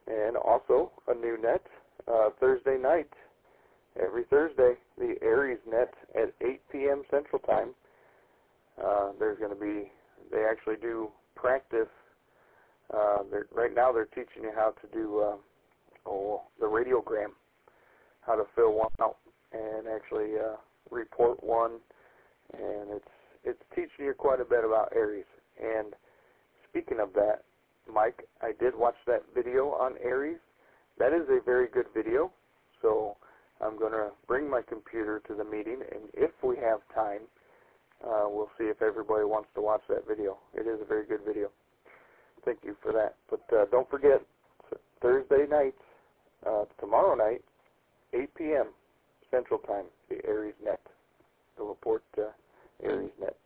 And also a new net, Thursday night. Every Thursday, the Aries net at 8 p.m. Central Time. There's going to be, they actually do practice. Right now they're teaching you how to do the radiogram, how to fill one out and actually report one. And it's teaching you quite a bit about Aries. And speaking of that, Mike, I did watch that video on Aries. That is a very good video. So I'm going to bring my computer to the meeting, and if we have time, we'll see if everybody wants to watch that video. It is a very good video. Thank you for that. But don't forget, Thursday nights, tomorrow night, 8 p.m. Central Time, the Aries Net. The report Aries Net.